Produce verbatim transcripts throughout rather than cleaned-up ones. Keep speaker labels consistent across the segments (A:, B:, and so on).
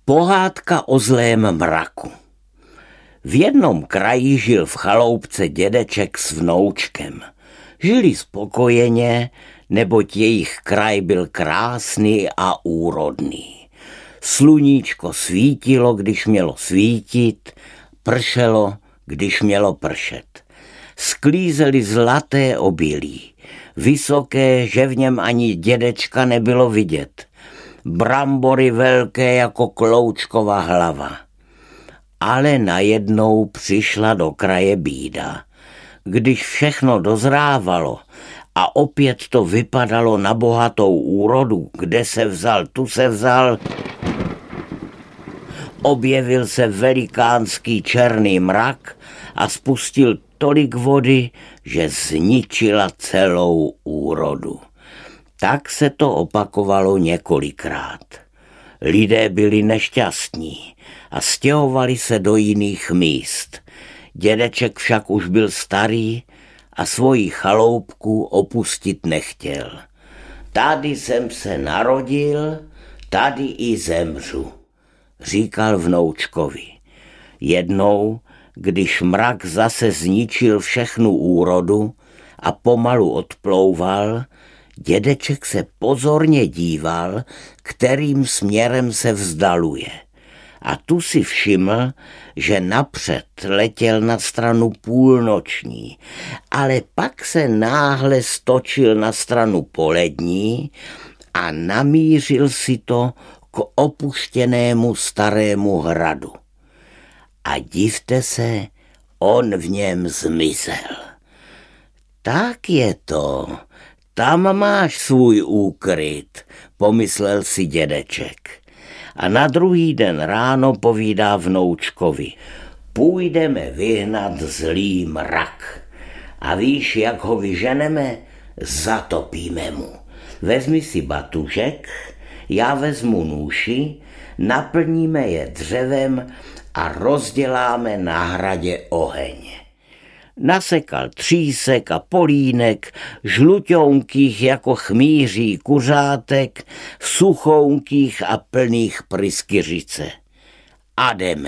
A: Pohádka o zlém mraku. V jednom kraji žil v chaloupce dědeček s vnoučkem. Žili spokojeně, neboť jejich kraj byl krásný a úrodný. Sluníčko svítilo, když mělo svítit, pršelo, když mělo pršet. Sklízeli zlaté obilí, vysoké, že v něm ani dědečka nebylo vidět. Brambory velké jako kloučkova hlava. Ale najednou přišla do kraje bída. Když všechno dozrávalo a opět to vypadalo na bohatou úrodu, kde se vzal, tu se vzal, objevil se velikánský černý mrak a spustil tolik vody, že zničila celou úrodu. Tak se to opakovalo několikrát. Lidé byli nešťastní a stěhovali se do jiných míst. Dědeček však už byl starý a svoji chaloupku opustit nechtěl. Tady jsem se narodil, tady i zemřu, říkal vnoučkovi. Jednou, když mrak zase zničil všechnu úrodu a pomalu odplouval, dědeček se pozorně díval, kterým směrem se vzdaluje. A tu si všiml, že napřed letěl na stranu půlnoční, ale pak se náhle stočil na stranu polední a namířil si to k opuštěnému starému hradu. A divte se, on v něm zmizel. Tak je to, tam máš svůj úkryt, pomyslel si dědeček. A na druhý den ráno povídá vnoučkovi: půjdeme vyhnat zlý mrak. A víš, jak ho vyženeme? Zatopíme mu. Vezmi si batužek, já vezmu nůši, naplníme je dřevem a rozděláme na hradě oheň. Nasekal třísek a polínek, žlutounkých jako chmýří kuřátek, suchounkých a plných pryskyřice. A jdeme.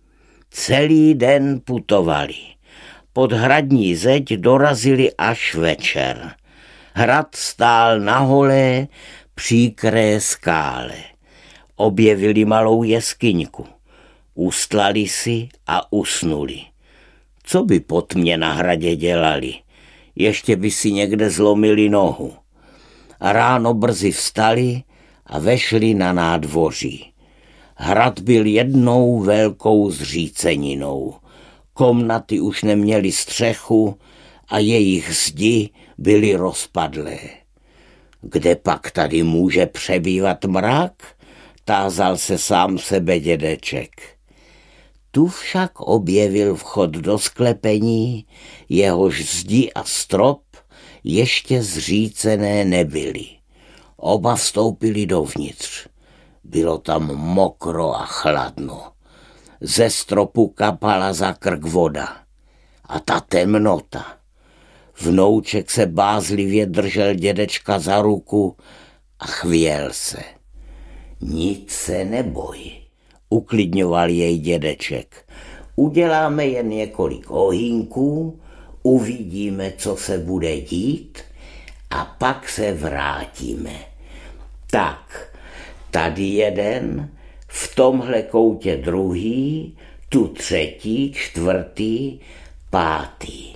A: Celý den putovali. Pod hradní zeď dorazili až večer. Hrad stál na holé, příkré skále. Objevili malou jeskyňku. Ustlali si a usnuli. Co by pod mě na hradě dělali? Ještě by si někde zlomili nohu. A ráno brzy vstali a vešli na nádvoří. Hrad byl jednou velkou zříceninou. Komnaty už neměly střechu a jejich zdi byly rozpadlé. Kde pak tady může přebývat mrak? Tázal se sám sebe dědeček. Tu však objevil vchod do sklepení, jehož zdi a strop ještě zřícené nebyly. Oba vstoupili dovnitř. Bylo tam mokro a chladno. Ze stropu kapala za krk voda. A ta temnota. Vnouček se bázlivě držel dědečka za ruku a chvěl se. Nic se neboj, uklidňoval jej dědeček. Uděláme jen několik ohýnků, uvidíme, co se bude dít a pak se vrátíme. Tak, tady jeden, v tomhle koutě druhý, tu třetí, čtvrtý, pátý.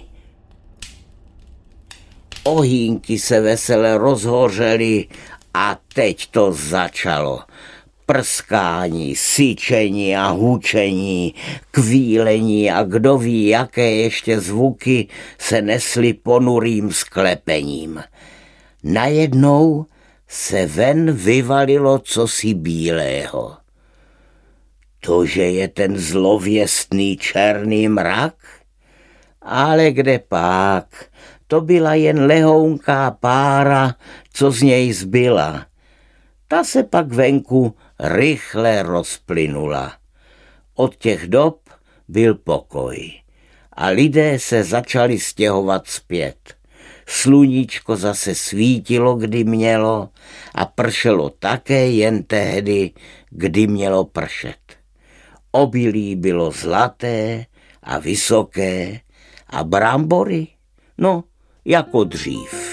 A: Ohýnky se vesele rozhořely a teď to začalo. Prskání, syčení a hučení, kvílení a kdo ví, jaké ještě zvuky se nesly ponurým sklepením. Najednou se ven vyvalilo cosi bílého. Tože je ten zlověstný černý mrak? Ale kde pak? To byla jen lehounká pára, co z něj zbyla. Ta se pak venku rychle rozplynula. Od těch dob byl pokoj a lidé se začali stěhovat zpět. sluníčko zase svítilo, kdy mělo, a pršelo také jen tehdy, kdy mělo pršet. Obilí bylo zlaté a vysoké a brambory, no, jako dřív.